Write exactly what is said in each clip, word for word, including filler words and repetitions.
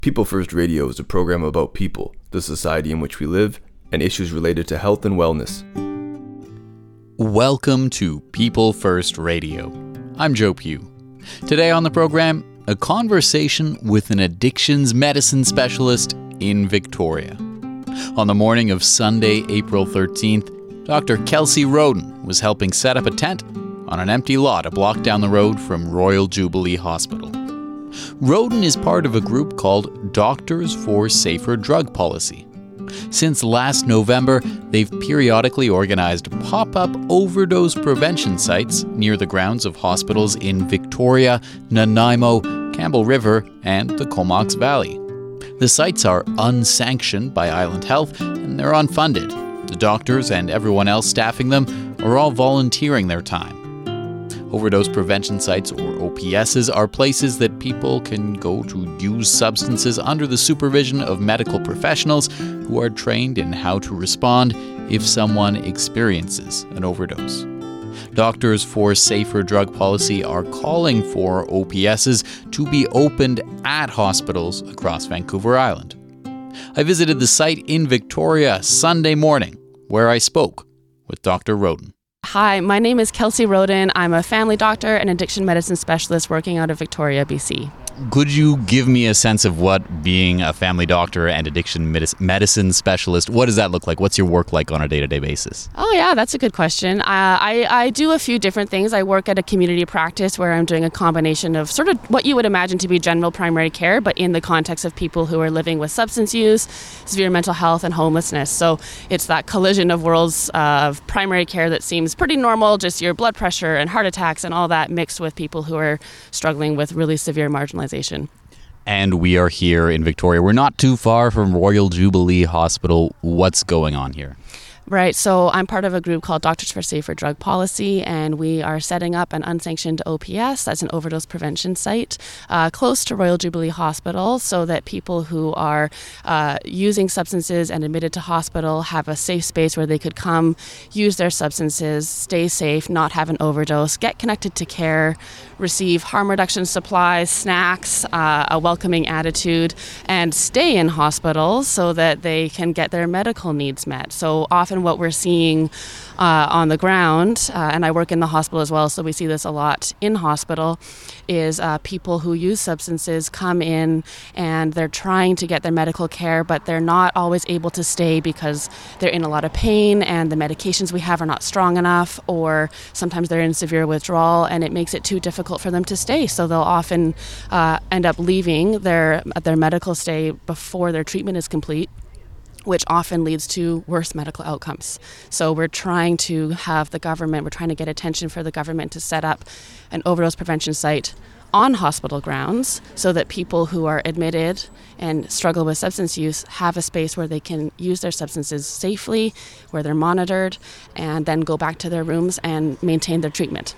People First Radio is a program about people, the society in which we live, and issues related to health and wellness. Welcome to People First Radio. I'm Joe Pugh. Today on the program, a conversation with an addictions medicine specialist in Victoria. On the morning of Sunday, April thirteenth, Doctor Kelsey Roden was helping set up a tent on an empty lot a block down the road from Royal Jubilee Hospital. Roden is part of a group called Doctors for Safer Drug Policy. Since last November, they've periodically organized pop-up overdose prevention sites near the grounds of hospitals in Victoria, Nanaimo, Campbell River, and the Comox Valley. The sites are unsanctioned by Island Health, and they're unfunded. The doctors and everyone else staffing them are all volunteering their time. Overdose prevention sites, or O P S's, are places that people can go to use substances under the supervision of medical professionals who are trained in how to respond if someone experiences an overdose. Doctors for Safer Drug Policy are calling for O P S's to be opened at hospitals across Vancouver Island. I visited the site in Victoria Sunday morning, where I spoke with Doctor Roden. Hi, my name is Kelsey Roden. I'm a family doctor and addiction medicine specialist working out of Victoria, B C. Could you give me a sense of what being a family doctor and addiction medis- medicine specialist, what does that look like? What's your work like on a day-to-day basis? Oh yeah, that's a good question. Uh, I, I do a few different things. I work at a community practice where I'm doing a combination of sort of what you would imagine to be general primary care, but in the context of people who are living with substance use, severe mental health, and homelessness. So it's that collision of worlds of primary care that seems pretty normal, just your blood pressure and heart attacks and all that mixed with people who are struggling with really severe marginalization. And we are here in Victoria. We're not too far from Royal Jubilee Hospital. What's going on here? Right, so I'm part of a group called Doctors for Safer Drug Policy, and we are setting up an unsanctioned O P S, that's an overdose prevention site, uh, close to Royal Jubilee Hospital, so that people who are uh, using substances and admitted to hospital have a safe space where they could come, use their substances, stay safe, not have an overdose, get connected to care, receive harm reduction supplies, snacks, uh, a welcoming attitude, and stay in hospitals so that they can get their medical needs met. So often what we're seeing uh, on the ground, uh, and I work in the hospital as well, so we see this a lot in hospital, is uh, people who use substances come in and they're trying to get their medical care, but they're not always able to stay because they're in a lot of pain and the medications we have are not strong enough, or sometimes they're in severe withdrawal and it makes it too difficult for them to stay. So they'll often uh, end up leaving their their medical stay before their treatment is complete, which often leads to worse medical outcomes. So we're trying to have the government, we're trying to get attention for the government to set up an overdose prevention site on hospital grounds so that people who are admitted and struggle with substance use have a space where they can use their substances safely, where they're monitored, and then go back to their rooms and maintain their treatment.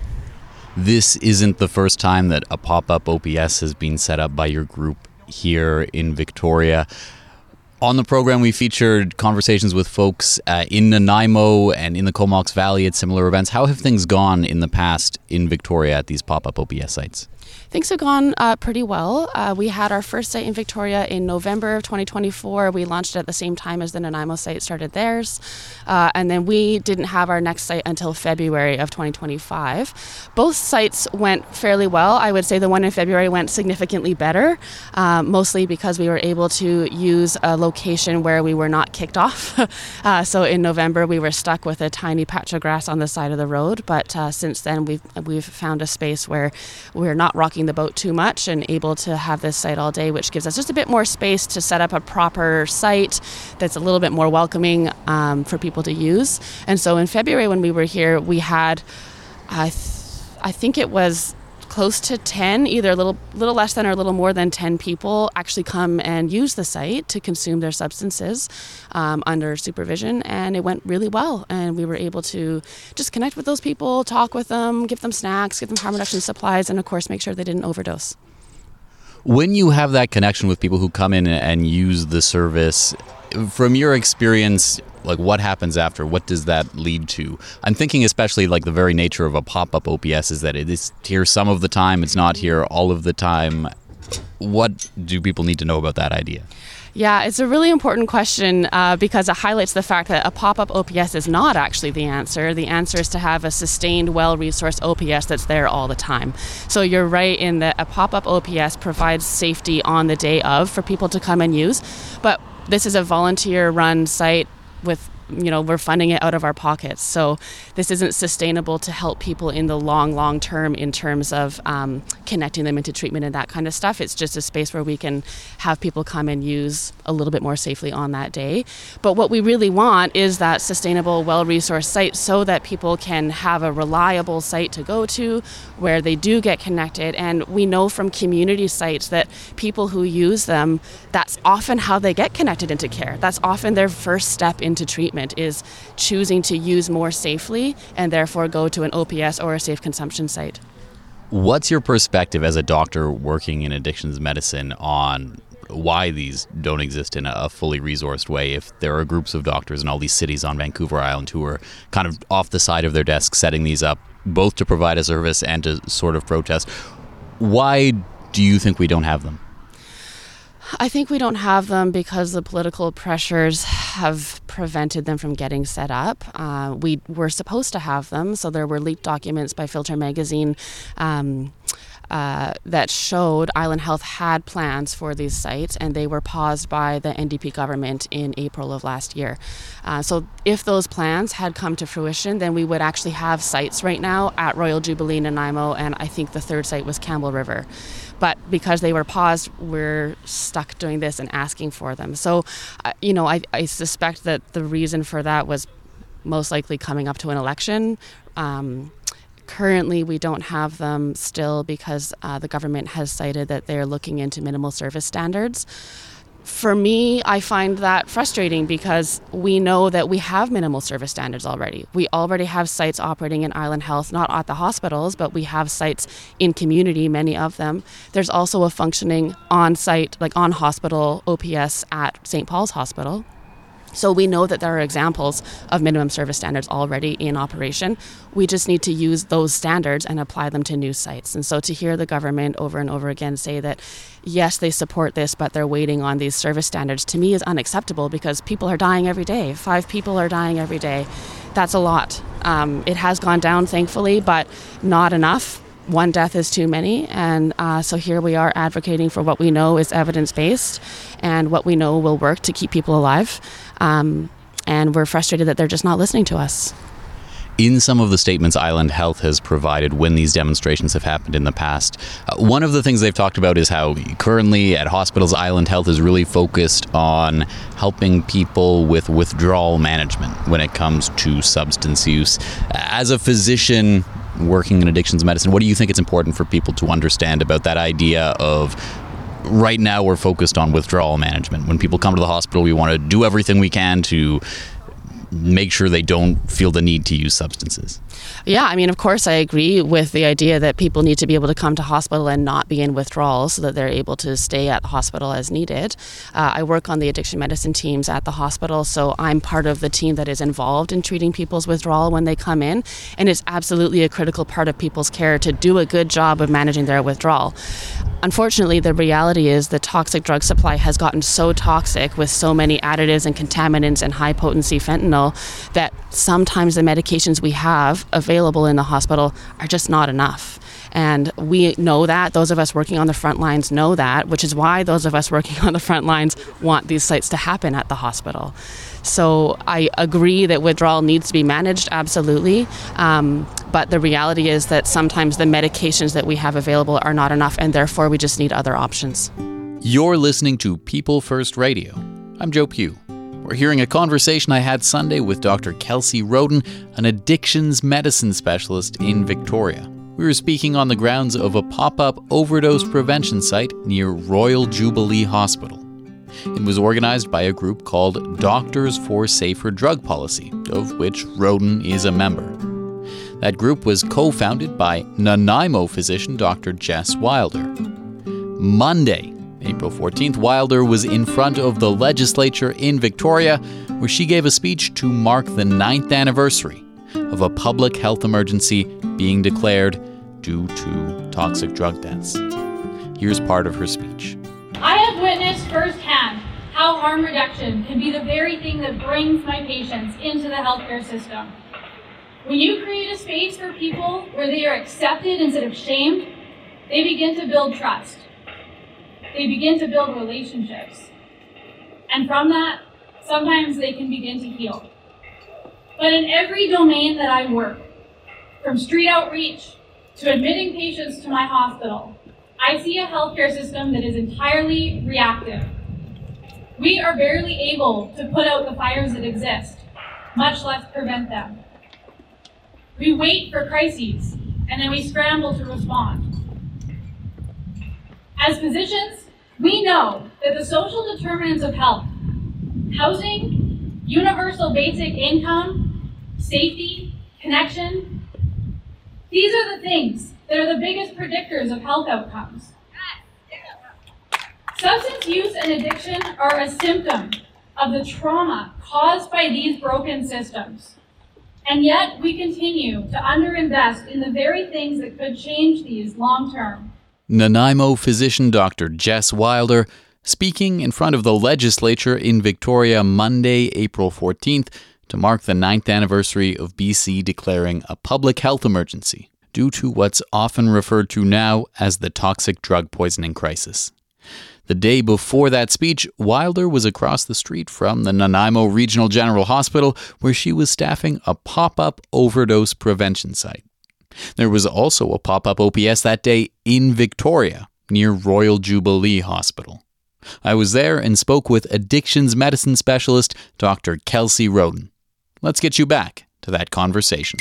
This isn't the first time that a pop-up O P S has been set up by your group here in Victoria. On the program, we featured conversations with folks uh, in Nanaimo and in the Comox Valley at similar events. How have things gone in the past in Victoria at these pop-up O P S sites? Things have gone uh, pretty well. Uh, we had our first site in Victoria in November of twenty twenty-four. We launched it at the same time as the Nanaimo site started theirs. Uh, and then we didn't have our next site until February of twenty twenty-five. Both sites went fairly well. I would say the one in February went significantly better, uh, mostly because we were able to use a location where we were not kicked off. uh, so in November, we were stuck with a tiny patch of grass on the side of the road. But uh, since then, we've, we've found a space where we're not rocking the boat too much and able to have this site all day, which gives us just a bit more space to set up a proper site that's a little bit more welcoming um, for people to use. And so in February when we were here, we had, I, th- I think it was close to ten, either a little little less than or a little more than ten people actually come and use the site to consume their substances um, under supervision, and it went really well. And we were able to just connect with those people, talk with them, give them snacks, give them harm reduction supplies, and of course make sure they didn't overdose. When you have that connection with people who come in and use the service, from your experience, like what happens after? What does that lead to? I'm thinking especially like the very nature of a pop-up O P S is that it is here some of the time, it's not here all of the time. What do people need to know about that idea? Yeah, it's a really important question uh, because it highlights the fact that a pop-up O P S is not actually the answer. The answer is to have a sustained, well-resourced O P S that's there all the time. So you're right in that a pop-up O P S provides safety on the day of for people to come and use, but this is a volunteer-run site with, you know, we're funding it out of our pockets. So this isn't sustainable to help people in the long, long term in terms of um, connecting them into treatment and that kind of stuff. It's just a space where we can have people come and use a little bit more safely on that day. But what we really want is that sustainable, well-resourced site so that people can have a reliable site to go to where they do get connected. And we know from community sites that people who use them, that's often how they get connected into care. That's often their first step into treatment, is choosing to use more safely and therefore go to an O P S or a safe consumption site. What's your perspective as a doctor working in addictions medicine on why these don't exist in a fully resourced way? If there are groups of doctors in all these cities on Vancouver Island who are kind of off the side of their desk setting these up, both to provide a service and to sort of protest, why do you think we don't have them? I think we don't have them because the political pressures have prevented them from getting set up. Uh, we were supposed to have them, so there were leaked documents by Filter Magazine um, uh, that showed Island Health had plans for these sites, and they were paused by the N D P government in April of last year. Uh, so if those plans had come to fruition, then we would actually have sites right now at Royal Jubilee, Nanaimo, and I think the third site was Campbell River. But because they were paused, we're stuck doing this and asking for them. So, uh, you know, I, I suspect that the reason for that was most likely coming up to an election. Um, currently, we don't have them still because uh, the government has cited that they're looking into minimal service standards. For me, I find that frustrating because we know that we have minimal service standards already. We already have sites operating in Island Health, not at the hospitals, but we have sites in community, many of them. There's also a functioning on-site, like on-hospital O P S at Saint Paul's Hospital. So we know that there are examples of minimum service standards already in operation. We just need to use those standards and apply them to new sites. And so to hear the government over and over again say that, yes, they support this, but they're waiting on these service standards, to me is unacceptable because people are dying every day. Five people are dying every day. That's a lot. Um, it has gone down, thankfully, but not enough. One death is too many, and uh, so here we are advocating for what we know is evidence-based and what we know will work to keep people alive, um, and we're frustrated that they're just not listening to us. In some of the statements Island Health has provided when these demonstrations have happened in the past, uh, one of the things they've talked about is how currently at hospitals, Island Health is really focused on helping people with withdrawal management when it comes to substance use. As a physician working in addictions medicine, what do you think it's important for people to understand about that idea of right now we're focused on withdrawal management? When people come to the hospital, we want to do everything we can to make sure they don't feel the need to use substances. Yeah, I mean, of course, I agree with the idea that people need to be able to come to hospital and not be in withdrawal so that they're able to stay at the hospital as needed. Uh, I work on the addiction medicine teams at the hospital, so I'm part of the team that is involved in treating people's withdrawal when they come in, and it's absolutely a critical part of people's care to do a good job of managing their withdrawal. Unfortunately, the reality is the toxic drug supply has gotten so toxic with so many additives and contaminants and high-potency fentanyl that sometimes the medications we have available in the hospital are just not enough. And we know that. Those of us working on the front lines know that, which is why those of us working on the front lines want these sites to happen at the hospital. So I agree that withdrawal needs to be managed, absolutely. Um, but the reality is that sometimes the medications that we have available are not enough, and therefore we just need other options. You're listening to People First Radio. I'm Joe Pugh. We're hearing a conversation I had Sunday with Doctor Kelsey Roden, an addictions medicine specialist in Victoria. We were speaking on the grounds of a pop-up overdose prevention site near Royal Jubilee Hospital. It was organized by a group called Doctors for Safer Drug Policy, of which Roden is a member. That group was co-founded by Nanaimo physician Doctor Jess Wilder. Monday, April fourteenth, Wilder was in front of the legislature in Victoria, where she gave a speech to mark the ninth anniversary of a public health emergency being declared due to toxic drug deaths. Here's part of her speech. I have witnessed firsthand how harm reduction can be the very thing that brings my patients into the healthcare system. When you create a space for people where they are accepted instead of shamed, they begin to build trust. They begin to build relationships. And from that, sometimes they can begin to heal. But in every domain that I work, from street outreach to admitting patients to my hospital, I see a healthcare system that is entirely reactive. We are barely able to put out the fires that exist, much less prevent them. We wait for crises, and then we scramble to respond. As physicians, we know that the social determinants of health, housing, universal basic income, safety, connection, these are the things that are the biggest predictors of health outcomes. Substance use and addiction are a symptom of the trauma caused by these broken systems. And yet we continue to underinvest in the very things that could change these long term. Nanaimo physician Doctor Jess Wilder speaking in front of the legislature in Victoria Monday, April fourteenth, to mark the ninth anniversary of B C declaring a public health emergency due to what's often referred to now as the toxic drug poisoning crisis. The day before that speech, Wilder was across the street from the Nanaimo Regional General Hospital, where she was staffing a pop-up overdose prevention site. There was also a pop-up O P S that day in Victoria, near Royal Jubilee Hospital. I was there and spoke with addictions medicine specialist Doctor Kelsey Roden. Let's get you back to that conversation.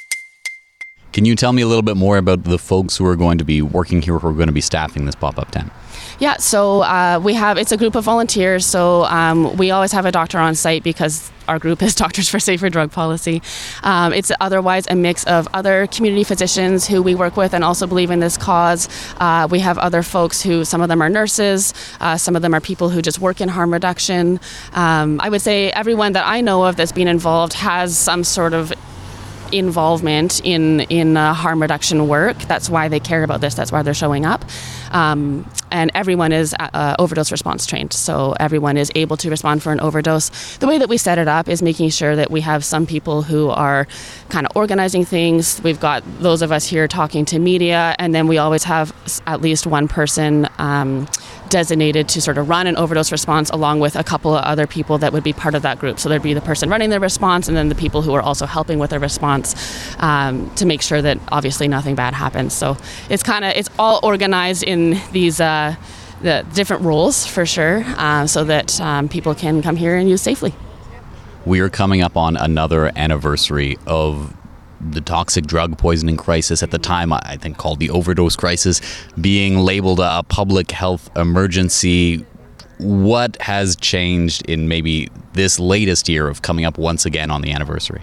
Can you tell me a little bit more about the folks who are going to be working here, who are going to be staffing this pop-up tent? Yeah, so uh, we have, it's a group of volunteers, so um, we always have a doctor on site because our group is Doctors for Safer Drug Policy. Um, it's otherwise a mix of other community physicians who we work with and also believe in this cause. Uh, we have other folks who, some of them are nurses, uh, some of them are people who just work in harm reduction. Um, I would say everyone that I know of that's been involved has some sort of involvement in in uh, harm reduction work. That's why they care about this. That's why they're showing up. Um, and everyone is uh, overdose response trained. So everyone is able to respond for an overdose. The way that we set it up is making sure that we have some people who are kind of organizing things. We've got those of us here talking to media, and then we always have at least one person um, designated to sort of run an overdose response along with a couple of other people that would be part of that group. So there'd be the person running the response and then the people who are also helping with the response um, to make sure that obviously nothing bad happens. So it's kind of, it's all organized in these uh, the different roles for sure, uh, so that um, people can come here and use safely. We are coming up on another anniversary of the toxic drug poisoning crisis, at the time I think called the overdose crisis, being labeled a public health emergency. What has changed in maybe this latest year of coming up once again on the anniversary?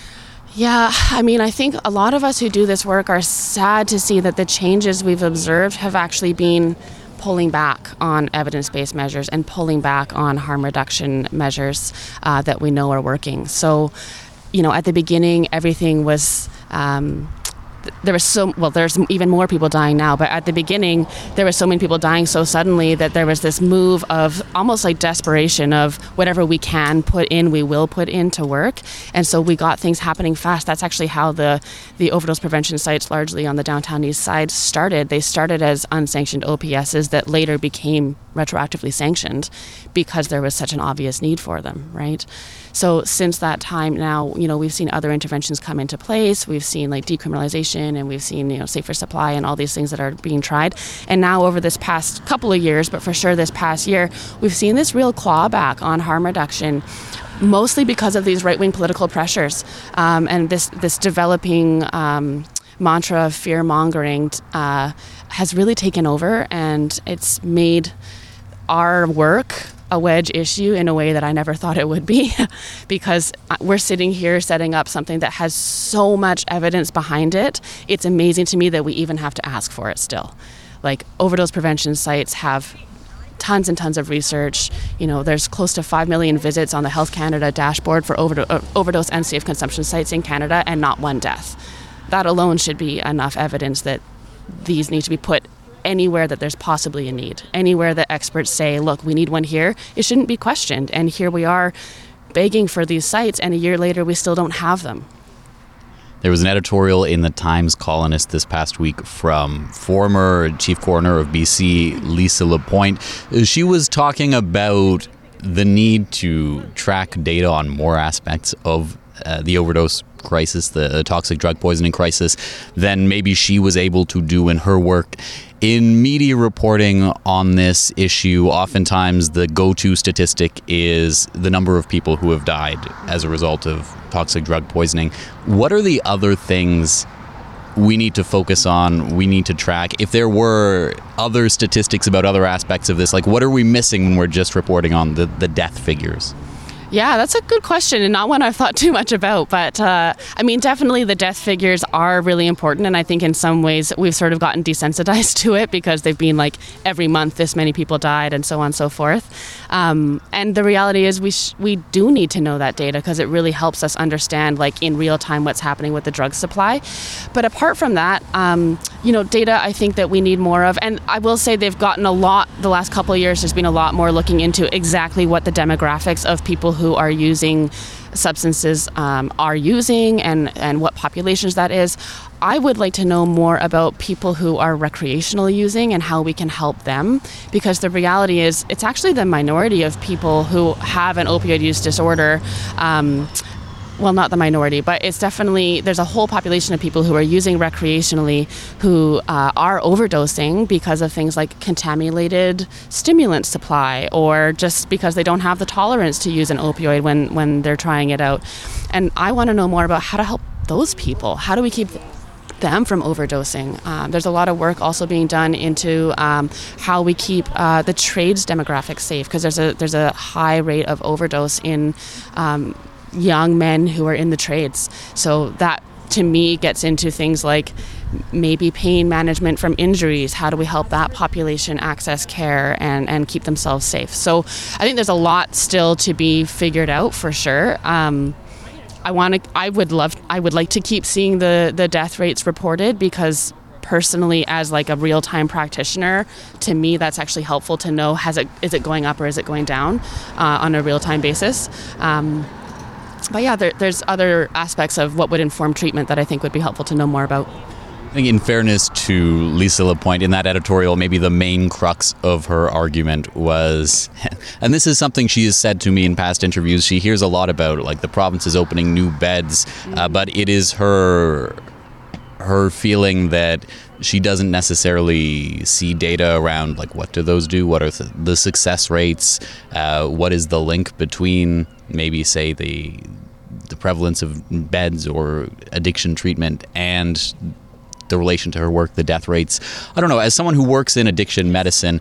Yeah, I mean, I think a lot of us who do this work are sad to see that the changes we've observed have actually been pulling back on evidence-based measures and pulling back on harm reduction measures uh, that we know are working. So, you know, at the beginning, everything was, um, there was so, well, there's even more people dying now, but at the beginning, there were so many people dying so suddenly that there was this move of almost like desperation of whatever we can put in, we will put in to work. And so we got things happening fast. That's actually how the, the overdose prevention sites, largely on the downtown east side, started. They started as unsanctioned O P Ss that later became retroactively sanctioned because there was such an obvious need for them, right? So since that time now, you know, we've seen other interventions come into place. We've seen like decriminalization, and we've seen, you know, safer supply and all these things that are being tried. And now over this past couple of years, but for sure this past year, we've seen this real clawback on harm reduction, mostly because of these right-wing political pressures um, and this, this developing um, mantra of fear-mongering uh, has really taken over, and it's made our work a wedge issue in a way that I never thought it would be, because we're sitting here setting up something that has so much evidence behind it. It's amazing to me that we even have to ask for it still. Like, overdose prevention sites have tons and tons of research. You know, there's close to five million visits on the Health Canada dashboard for overdo- uh, overdose and safe consumption sites in Canada, and not one death. That alone should be enough evidence that these need to be put anywhere that there's possibly a need. Anywhere that experts say, look, we need one here, it shouldn't be questioned. And here we are begging for these sites, and a year later we still don't have them. There was an editorial in the Times Colonist this past week from former Chief Coroner of B C, Lisa Lapointe. She was talking about the need to track data on more aspects of uh, the overdose crisis, the toxic drug poisoning crisis, than maybe she was able to do in her work. In media reporting on this issue, oftentimes the go-to statistic is the number of people who have died as a result of toxic drug poisoning. What are the other things we need to focus on, we need to track? If there were other statistics about other aspects of this, like what are we missing when we're just reporting on the, the death figures? Yeah, that's a good question, and not one I've thought too much about. But uh, I mean, definitely the death figures are really important, and I think in some ways we've sort of gotten desensitized to it because they've been like every month this many people died and so on and so forth. Um, and the reality is we sh- we do need to know that data because it really helps us understand like in real time what's happening with the drug supply. But apart from that, um, you know, data I think that we need more of, and I will say they've gotten a lot the last couple of years. There's been a lot more looking into exactly what the demographics of people who who are using substances um, are using and, and what populations that is. I would like to know more about people who are recreationally using and how we can help them, because the reality is it's actually the minority of people who have an opioid use disorder. Um, well, not the minority, but it's definitely, there's a whole population of people who are using recreationally who uh, are overdosing because of things like contaminated stimulant supply, or just because they don't have the tolerance to use an opioid when, when they're trying it out. And I want to know more about how to help those people. How do we keep them from overdosing? Um, there's a lot of work also being done into um, how we keep uh, the trades demographics safe, because there's a, there's a high rate of overdose in um, young men who are in the trades. So that to me gets into things like maybe pain management from injuries. How do we help that population access care and, and keep themselves safe? So I think there's a lot still to be figured out for sure. Um, I want to, I would love, I would like to keep seeing the, the death rates reported, because personally, as like a real-time practitioner, to me that's actually helpful to know, has it, is it going up or is it going down uh, on a real-time basis? Um, But yeah, there, there's other aspects of what would inform treatment that I think would be helpful to know more about. I think in fairness to Lisa Lapointe, in that editorial, maybe the main crux of her argument was, and this is something she has said to me in past interviews, she hears a lot about like the province is opening new beds, mm-hmm. uh, but it is her her feeling that she doesn't necessarily see data around like what do those do, what are th- the success rates, uh, what is the link between maybe say the the prevalence of beds or addiction treatment and the relation to her work, the death rates. I don't know, as someone who works in addiction medicine,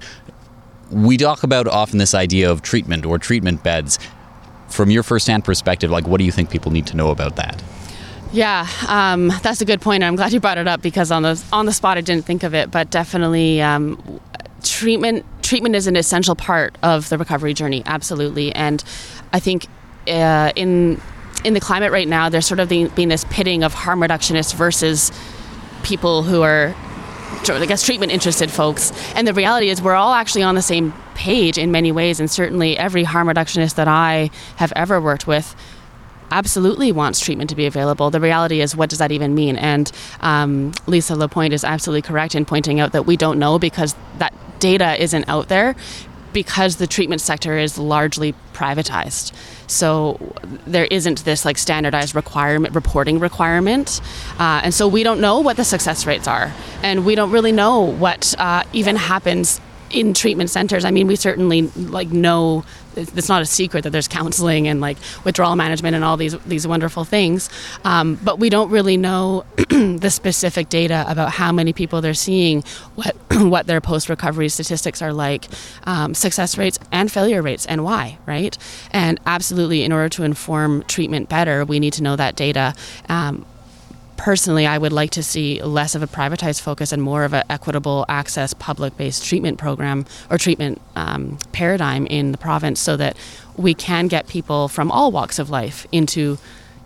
we talk about often this idea of treatment or treatment beds. From your firsthand perspective, like what do you think people need to know about that? Yeah, um, that's a good point. I'm glad you brought it up, because on the on the spot I didn't think of it, but definitely um, treatment treatment is an essential part of the recovery journey, absolutely. And I think uh, in in the climate right now, there's sort of the, being this pitting of harm reductionists versus people who are, I guess, treatment interested folks. And the reality is we're all actually on the same page in many ways, and certainly every harm reductionist that I have ever worked with absolutely wants treatment to be available. The reality is, what does that even mean? And um, Lisa Lapointe is absolutely correct in pointing out that we don't know, because that data isn't out there, because the treatment sector is largely privatized. So there isn't this like standardized requirement, reporting requirement. Uh, and so we don't know what the success rates are. And we don't really know what uh, even happens in treatment centers. I mean, we certainly like know it's not a secret that there's counseling and like withdrawal management and all these these wonderful things, um, but we don't really know the specific data about how many people they're seeing, what what their post-recovery statistics are like, um, success rates and failure rates, and why, right? And absolutely, in order to inform treatment better, we need to know that data. Um, Personally, I would like to see less of a privatized focus and more of an equitable access, public-based treatment program or treatment um, paradigm in the province, so that we can get people from all walks of life into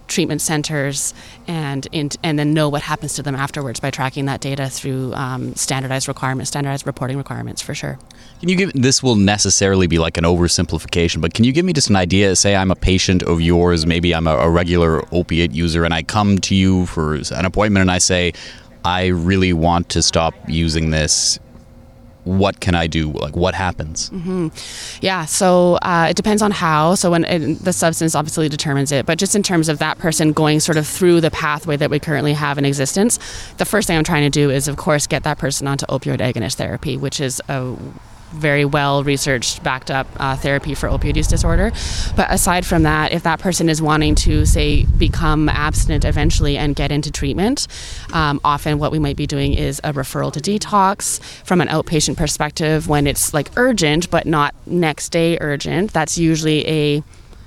treatment centers and in, and then know what happens to them afterwards by tracking that data through um, standardized requirements, standardized reporting requirements for sure. Can you give, this will necessarily be like an oversimplification, but can you give me just an idea? Say I'm a patient of yours, maybe I'm a, a regular opiate user, and I come to you for an appointment and I say, I really want to stop using this. What can I do? Like, what happens? Mm-hmm. Yeah, so uh, it depends on how. So when it, the substance obviously determines it, but just in terms of that person going sort of through the pathway that we currently have in existence, the first thing I'm trying to do is, of course, get that person onto opioid agonist therapy, which is a very well researched, backed up uh, therapy for opioid use disorder. But aside from that, if that person is wanting to, say, become abstinent eventually and get into treatment, um, often what we might be doing is a referral to detox from an outpatient perspective when it's like urgent, but not next day urgent. That's usually a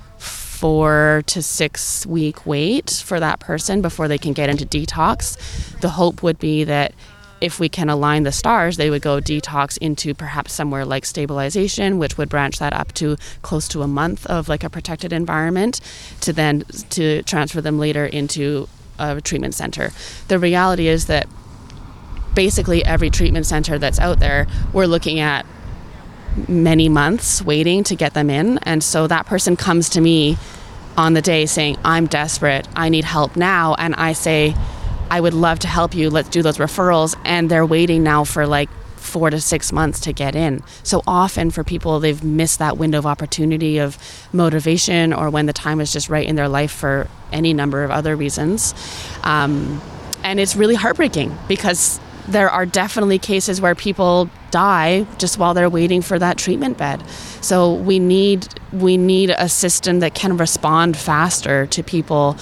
four to six week wait for that person before they can get into detox. The hope would be that if we can align the stars, they would go detox into perhaps somewhere like stabilization, which would branch that up to close to a month of like a protected environment, to then to transfer them later into a treatment center. The reality is that basically every treatment center that's out there, we're looking at many months waiting to get them in. And so that person comes to me on the day saying, I'm desperate, I need help now. And I say, I would love to help you, let's do those referrals. And they're waiting now for like four to six months to get in. So often for people, they've missed that window of opportunity of motivation, or when the time is just right in their life for any number of other reasons. Um, and it's really heartbreaking because there are definitely cases where people die just while they're waiting for that treatment bed. So we need we need a system that can respond faster to people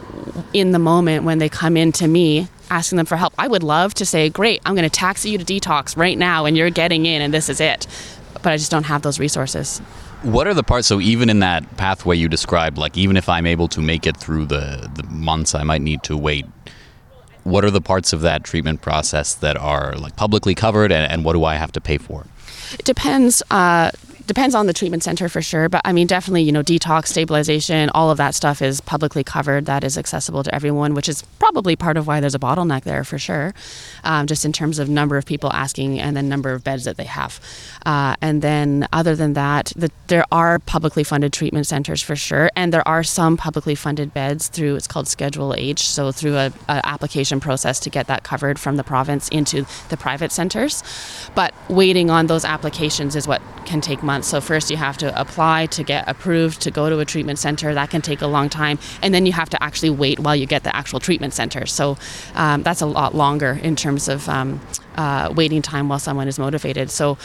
in the moment when they come in to me asking them for help. I would love to say, great, I'm going to taxi you to detox right now and you're getting in and this is it. But I just don't have those resources. What are the parts, so even in that pathway you described, like even if I'm able to make it through the, the months I might need to wait, what are the parts of that treatment process that are like publicly covered, and, and what do I have to pay for? It depends. Uh, depends on the treatment center for sure. But I mean, definitely, you know, detox, stabilization, all of that stuff is publicly covered. That is accessible to everyone, which is probably part of why there's a bottleneck there for sure. Um, just in terms of number of people asking and the number of beds that they have. Uh, and then other than that, the, there are publicly funded treatment centers for sure. And there are some publicly funded beds through, it's called Schedule H. So through a, a application process to get that covered from the province into the private centers. But waiting on those applications is what can take months. So first you have to apply to get approved to go to a treatment center. That can take a long time. And then you have to actually wait while you get the actual treatment center. So um, that's a lot longer in terms of um, uh, waiting time while someone is motivated. So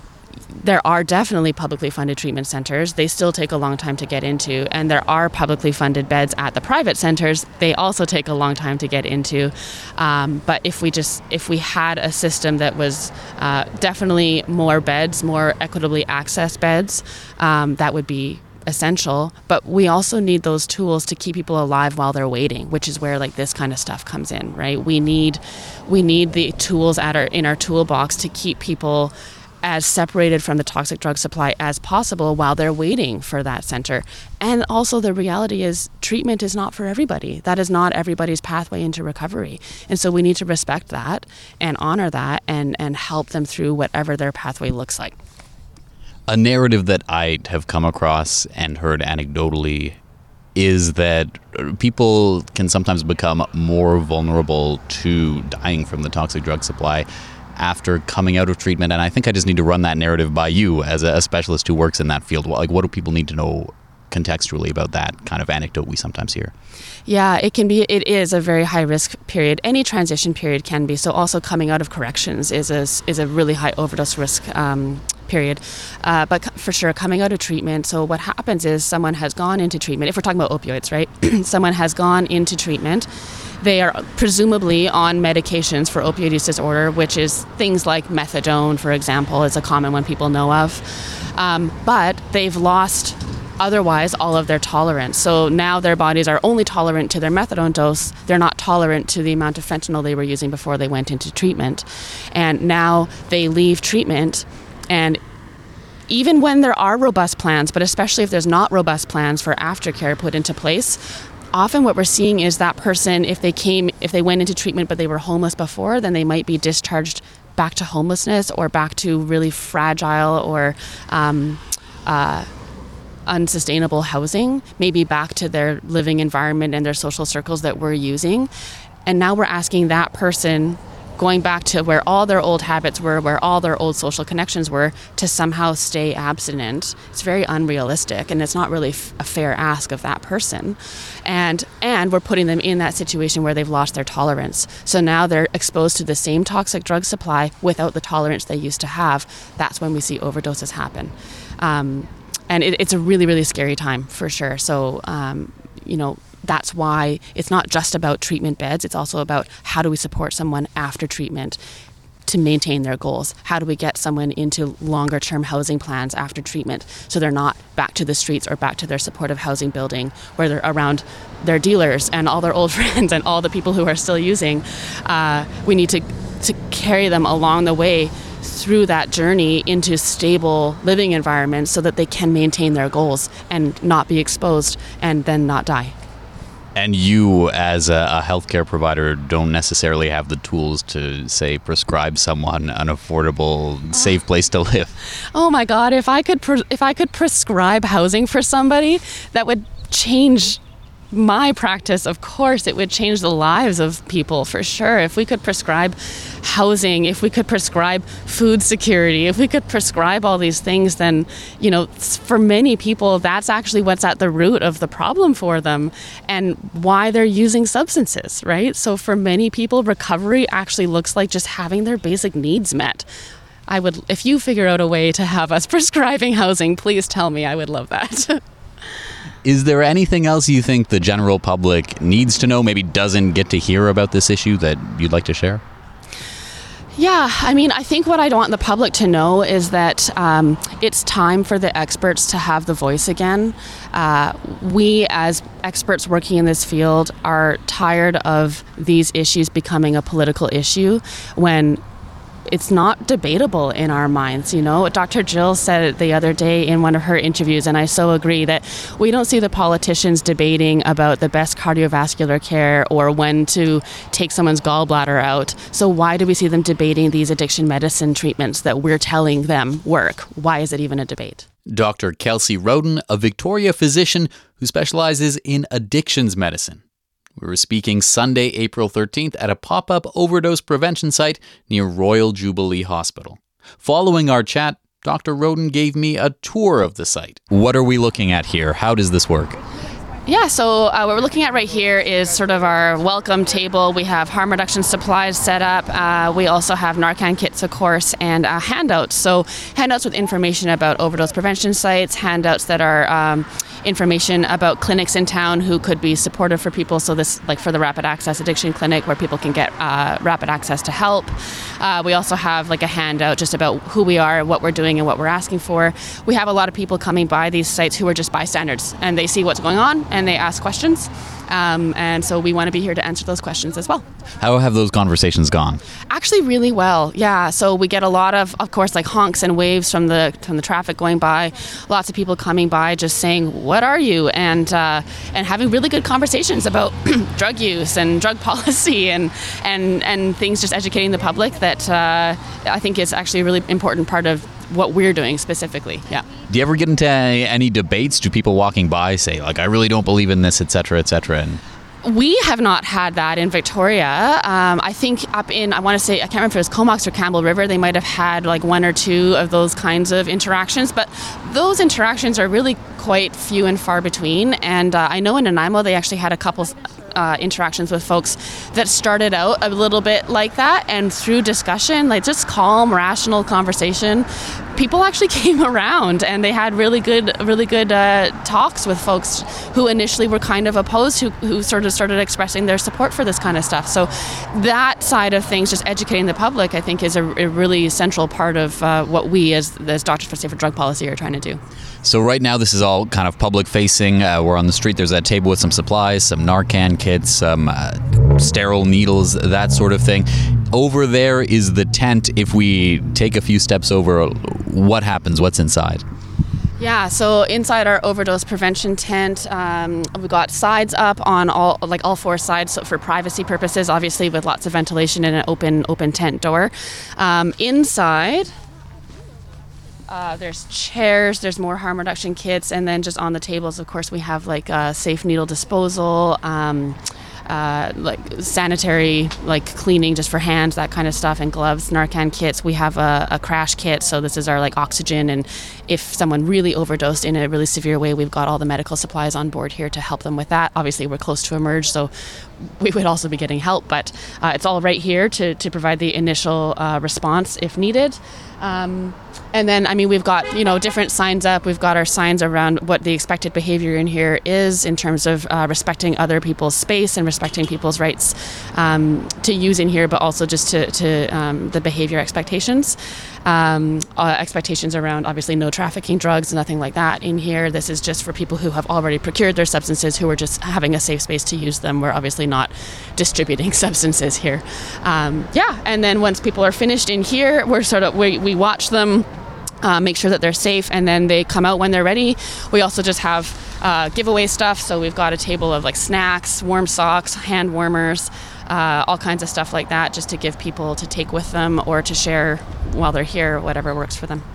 there are definitely publicly funded treatment centers. They still take a long time to get into. And there are publicly funded beds at the private centers. They also take a long time to get into. Um, but if we just, if we had a system that was uh, definitely more beds, more equitably accessed beds, um, that would be essential. But we also need those tools to keep people alive while they're waiting, which is where like this kind of stuff comes in, right? We need, we need the tools at our, in our toolbox to keep people as separated from the toxic drug supply as possible while they're waiting for that center. And also the reality is treatment is not for everybody. That is not everybody's pathway into recovery. And so we need to respect that and honor that and, and help them through whatever their pathway looks like. A narrative that I have come across and heard anecdotally is that people can sometimes become more vulnerable to dying from the toxic drug supply after coming out of treatment. And I think I just need to run that narrative by you as a specialist who works in that field. Like, what do people need to know contextually about that kind of anecdote we sometimes hear? Yeah, it can be, it is a very high risk period. Any transition period can be. So also coming out of corrections is a, is a really high overdose risk um, period. Uh, but for sure, coming out of treatment, so what happens is someone has gone into treatment, if we're talking about opioids, right? Someone has gone into treatment. They are presumably on medications for opioid use disorder, which is things like methadone, for example, is a common one people know of. Um, but they've lost otherwise all of their tolerance. So now their bodies are only tolerant to their methadone dose. They're not tolerant to the amount of fentanyl they were using before they went into treatment. And now they leave treatment, and even when there are robust plans, but especially if there's not robust plans for aftercare put into place, often what we're seeing is that person, if they came, if they went into treatment but they were homeless before, then they might be discharged back to homelessness or back to really fragile or um, uh, unsustainable housing, maybe back to their living environment and their social circles that we're using. And now we're asking that person, going back to where all their old habits were, where all their old social connections were, to somehow stay abstinent. It's very unrealistic, and it's not really f- a fair ask of that person. And and we're putting them in that situation where they've lost their tolerance. So now they're exposed to the same toxic drug supply without the tolerance they used to have. That's when we see overdoses happen. Um, and it, it's a really, really scary time, for sure. So, um, you know, that's why it's not just about treatment beds. It's also about how do we support someone after treatment to maintain their goals? How do we get someone into longer term housing plans after treatment so they're not back to the streets or back to their supportive housing building where they're around their dealers and all their old friends and all the people who are still using? Uh, we need to, to carry them along the way through that journey into stable living environments so that they can maintain their goals and not be exposed and then not die. And you, as a, a healthcare provider, don't necessarily have the tools to, say, prescribe someone an affordable, safe place to live. Oh my God! If I could, pre- if I could prescribe housing for somebody, that would change my practice. Of course, it would change the lives of people for sure. If we could prescribe housing, if we could prescribe food security, if we could prescribe all these things, then, you know, for many people, that's actually what's at the root of the problem for them and why they're using substances, right? So for many people, recovery actually looks like just having their basic needs met. I would, if you figure out a way to have us prescribing housing, please tell me. I would love that. Is there anything else you think the general public needs to know, maybe doesn't get to hear about this issue, that you'd like to share? Yeah, I mean, I think what I want the public to know is that um, it's time for the experts to have the voice again. Uh, we, as experts working in this field, are tired of these issues becoming a political issue when it's not debatable in our minds. You know, Doctor Jill said it the other day in one of her interviews, and I so agree, that we don't see the politicians debating about the best cardiovascular care or when to take someone's gallbladder out. So why do we see them debating these addiction medicine treatments that we're telling them work? Why is it even a debate? Doctor Kelsey Roden, a Victoria physician who specializes in addictions medicine. We were speaking Sunday, April thirteenth at a pop-up overdose prevention site near Royal Jubilee Hospital. Following our chat, Doctor Roden gave me a tour of the site. What are we looking at here? How does this work? Yeah, so uh, what we're looking at right here is sort of our welcome table. We have harm reduction supplies set up. Uh, we also have Narcan kits, of course, and uh, handouts. So handouts with information about overdose prevention sites, handouts that are um, information about clinics in town who could be supportive for people. So this, like for the Rapid Access Addiction Clinic, where people can get uh, rapid access to help. Uh, we also have like a handout just about who we are, what we're doing, and what we're asking for. We have a lot of people coming by these sites who are just bystanders, and they see what's going on, and they ask questions. Um, and so we want to be here to answer those questions as well. How have those conversations gone? Actually really well, yeah. So we get a lot of, of course, like honks and waves from the from the traffic going by. Lots of people coming by just saying, what are you? And uh, and having really good conversations about drug use and drug policy and, and, and things, just educating the public that uh, I think is actually a really important part of what we're doing specifically, yeah. Do you ever get into any debates? Do people walking by say, like, I really don't believe in this, et cetera, et cetera? And we have not had that in Victoria. Um, I think up in, I want to say, I can't remember if it was Comox or Campbell River, they might have had like one or two of those kinds of interactions, but those interactions are really quite few and far between. And uh, I know in Nanaimo they actually had a couple Uh, interactions with folks that started out a little bit like that, and through discussion, like just calm, rational conversation, people actually came around and they had really good, really good uh, talks with folks who initially were kind of opposed, who, who sort of started expressing their support for this kind of stuff. So that side of things, just educating the public, I think is a, a really central part of uh, what we as, as Doctors for Safer Drug Policy are trying to do. So right now this is all kind of public facing. Uh, we're on the street. There's a table with some supplies, some Narcan kits, some uh, sterile needles, that sort of thing. Over there is the tent. If we take a few steps over, what happens? What's inside? Yeah, so inside our overdose prevention tent, um, we've got sides up on all, like all four sides, so for privacy purposes, obviously with lots of ventilation and an open, open tent door. Um, inside, uh, there's chairs, there's more harm reduction kits, and then just on the tables, of course, we have like uh, safe needle disposal, um, Uh, like sanitary, like cleaning just for hands, that kind of stuff, and gloves, Narcan kits. We have a, a crash kit, so this is our like oxygen, and if someone really overdosed in a really severe way, we've got all the medical supplies on board here to help them with that. Obviously, we're close to emerge, so we would also be getting help, but uh, it's all right here to, to provide the initial uh, response if needed. Um, and then, I mean, we've got, you know, different signs up. We've got our signs around what the expected behavior in here is in terms of uh, respecting other people's space and respecting people's rights um, to use in here, but also just to, to um, the behavior expectations. Um, uh, expectations around, obviously, no trafficking drugs, nothing like that in here. This is just for people who have already procured their substances, who are just having a safe space to use them. We're obviously not distributing substances here. Um, yeah, and then once people are finished in here, we're sort of, we, we watch them, Uh, make sure that they're safe, and then they come out when they're ready. We also just have uh, giveaway stuff, so we've got a table of like snacks, warm socks, hand warmers, uh, all kinds of stuff like that, just to give people to take with them or to share while they're here, whatever works for them.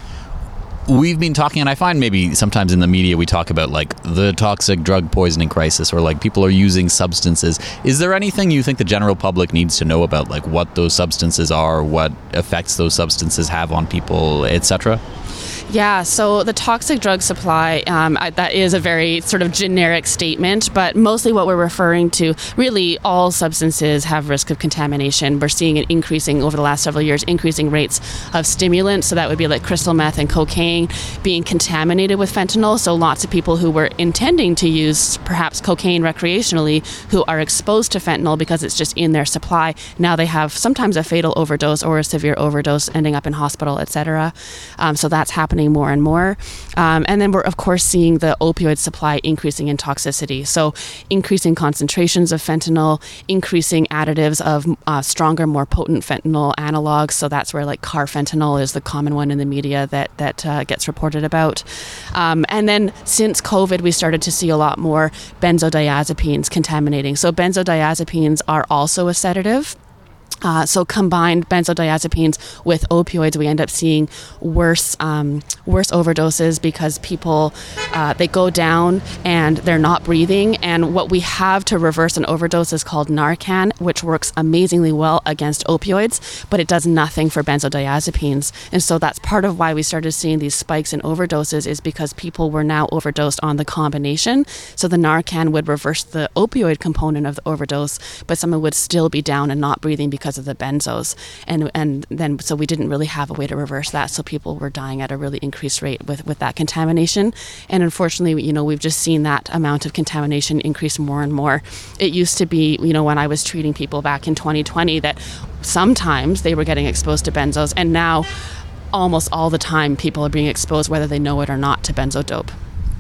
We've been talking, and I find maybe sometimes in the media we talk about like the toxic drug poisoning crisis, or like people are using substances. Is there anything you think the general public needs to know about, like what those substances are, what effects those substances have on people, et cetera? Yeah, so the toxic drug supply, um, I, that is a very sort of generic statement, but mostly what we're referring to, really all substances have risk of contamination. We're seeing it increasing over the last several years, increasing rates of stimulants. So that would be like crystal meth and cocaine being contaminated with fentanyl. So lots of people who were intending to use perhaps cocaine recreationally who are exposed to fentanyl because it's just in their supply. Now they have sometimes a fatal overdose or a severe overdose, ending up in hospital, et cetera. Um, so that's happening more and more. Um, and then we're, of course, seeing the opioid supply increasing in toxicity. So increasing concentrations of fentanyl, increasing additives of uh, stronger, more potent fentanyl analogs. So that's where like carfentanil is the common one in the media that, that uh, gets reported about. Um, and then since COVID, we started to see a lot more benzodiazepines contaminating. So benzodiazepines are also a sedative. Uh, so combined benzodiazepines with opioids, we end up seeing worse um, worse overdoses because people, uh, they go down and they're not breathing. And what we have to reverse an overdose is called Narcan, which works amazingly well against opioids, but it does nothing for benzodiazepines. And so that's part of why we started seeing these spikes in overdoses, is because people were now overdosed on the combination. So the Narcan would reverse the opioid component of the overdose, but someone would still be down and not breathing because of the benzos, and and then so we didn't really have a way to reverse that, so people were dying at a really increased rate with with that contamination. And unfortunately, you know, we've just seen that amount of contamination increase more and more. It used to be, you know, when I was treating people back in twenty twenty, that sometimes they were getting exposed to benzos, and now almost all the time people are being exposed, whether they know it or not, to benzodope.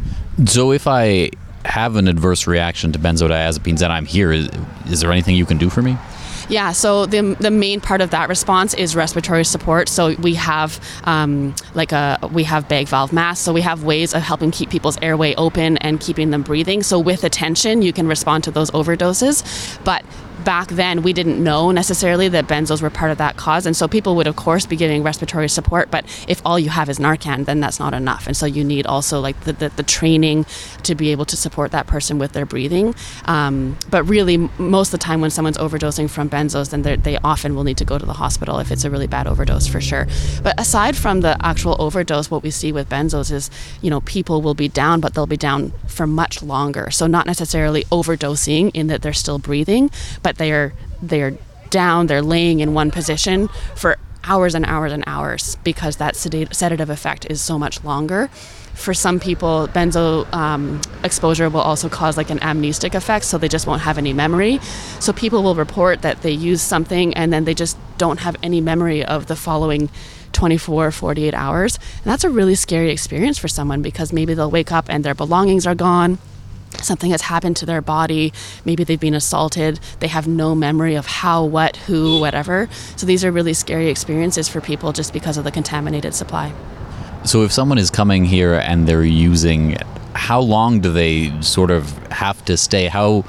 So if I have an adverse reaction to benzodiazepines and I'm here, is, is there anything you can do for me? Yeah, so the the main part of that response is respiratory support. So we have um, like a we have bag valve masks. So we have ways of helping keep people's airway open and keeping them breathing. So with attention, you can respond to those overdoses. But back then, we didn't know necessarily that benzos were part of that cause, and so people would of course be giving respiratory support. But if all you have is Narcan, then that's not enough, and so you need also like the the, the training to be able to support that person with their breathing. Um, but really, m- most of the time when someone's overdosing from benzos, then they often will need to go to the hospital if it's a really bad overdose, for sure. But aside from the actual overdose, what we see with benzos is, you know, people will be down, but they'll be down for much longer. So not necessarily overdosing in that they're still breathing, but they are they're down, they're laying in one position for hours and hours and hours because that sedate, sedative effect is so much longer. For some people, benzo um, exposure will also cause like an amnestic effect, so they just won't have any memory. So people will report that they use something and then they just don't have any memory of the following twenty-four, forty-eight hours. And that's a really scary experience for someone, because maybe they'll wake up and their belongings are gone. Something has happened to their body. Maybe they've been assaulted. They have no memory of how, what, who, whatever. So these are really scary experiences for people just because of the contaminated supply. So if someone is coming here and they're using, how long do they sort of have to stay? How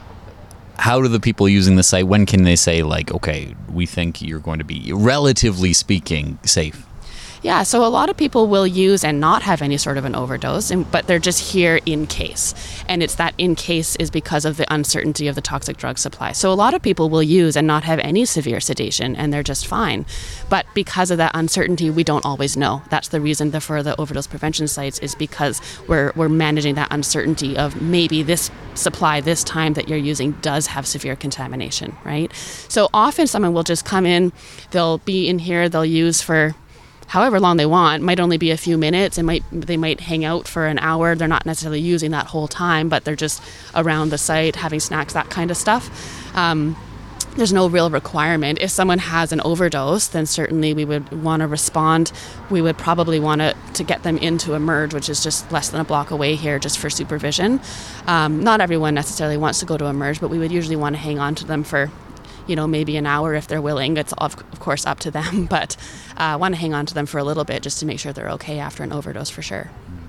how do the people using the site, when can they say, like, okay, we think you're going to be, relatively speaking, safe? Yeah, so a lot of people will use and not have any sort of an overdose, and, but they're just here in case. And it's that in case is because of the uncertainty of the toxic drug supply. So a lot of people will use and not have any severe sedation, and they're just fine. But because of that uncertainty, we don't always know. That's the reason for the overdose prevention sites, is because we're we're managing that uncertainty of maybe this supply this time that you're using does have severe contamination, right? So often someone will just come in, they'll be in here, they'll use for however long they want. Might only be a few minutes. It might they might hang out for an hour. They're not necessarily using that whole time, but they're just around the site having snacks, that kind of stuff. Um, there's no real requirement. If someone has an overdose, then certainly we would want to respond. We would probably want to, to get them into Emerge, which is just less than a block away here, just for supervision. Um, not everyone necessarily wants to go to Emerge, but we would usually want to hang on to them for, you know, maybe an hour if they're willing. It's of, of course up to them, but I uh, want to hang on to them for a little bit just to make sure they're okay after an overdose, for sure.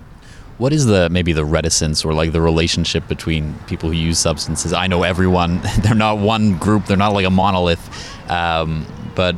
What is the maybe the reticence or like the relationship between people who use substances? I know everyone, they're not one group, they're not like a monolith, um, but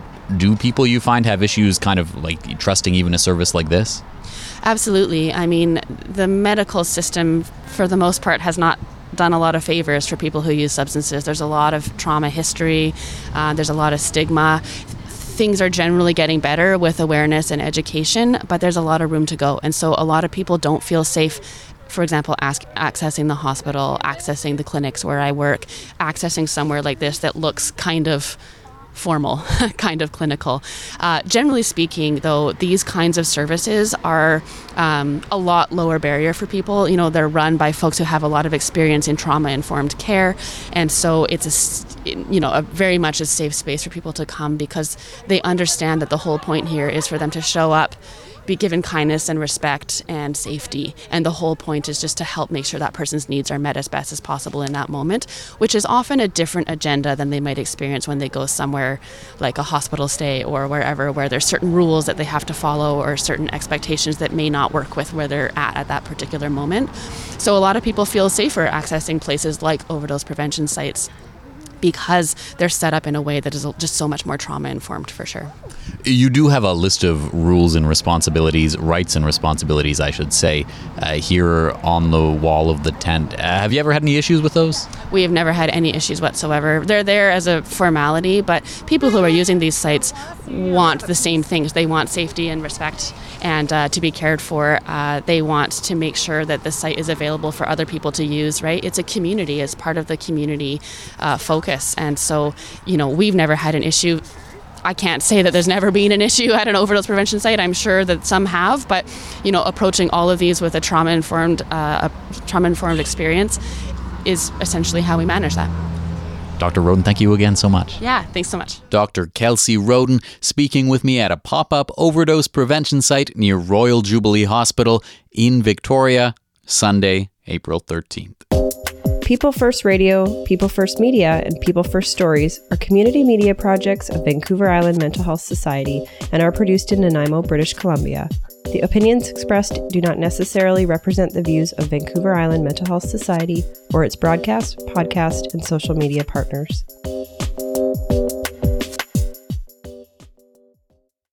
do people you find have issues kind of like trusting even a service like this? Absolutely. I mean, the medical system for the most part has not done a lot of favors for people who use substances. There's a lot of trauma history, uh, there's a lot of stigma. Things are generally getting better with awareness and education, but there's a lot of room to go. And so a lot of people don't feel safe, for example, ask, accessing the hospital, accessing the clinics where I work, accessing somewhere like this that looks kind of formal, kind of clinical. Uh, generally speaking, though, these kinds of services are um, a lot lower barrier for people. You know, they're run by folks who have a lot of experience in trauma-informed care, and so it's a, you know, a very much a safe space for people to come because they understand that the whole point here is for them to show up, be given kindness and respect and safety. And the whole point is just to help make sure that person's needs are met as best as possible in that moment, which is often a different agenda than they might experience when they go somewhere like a hospital stay or wherever, where there's certain rules that they have to follow or certain expectations that may not work with where they're at at that particular moment. So a lot of people feel safer accessing places like overdose prevention sites because they're set up in a way that is just so much more trauma-informed, for sure. You do have a list of rules and responsibilities, rights and responsibilities, I should say, uh, here on the wall of the tent. Uh, have you ever had any issues with those? We have never had any issues whatsoever. They're there as a formality, but people who are using these sites want the same things. They want safety and respect and uh, to be cared for. Uh, they want to make sure that the site is available for other people to use, right? It's a community. It's part of the community uh, focus. And so, you know, we've never had an issue. I can't say that there's never been an issue at an overdose prevention site. I'm sure that some have, but, you know, approaching all of these with a trauma-informed, uh, a trauma-informed experience is essentially how we manage that. Doctor Roden, thank you again so much. Yeah, thanks so much. Doctor Kelsey Roden speaking with me at a pop-up overdose prevention site near Royal Jubilee Hospital in Victoria, Sunday, April thirteenth. People First Radio, People First Media, and People First Stories are community media projects of Vancouver Island Mental Health Society and are produced in Nanaimo, British Columbia. The opinions expressed do not necessarily represent the views of Vancouver Island Mental Health Society or its broadcast, podcast, and social media partners.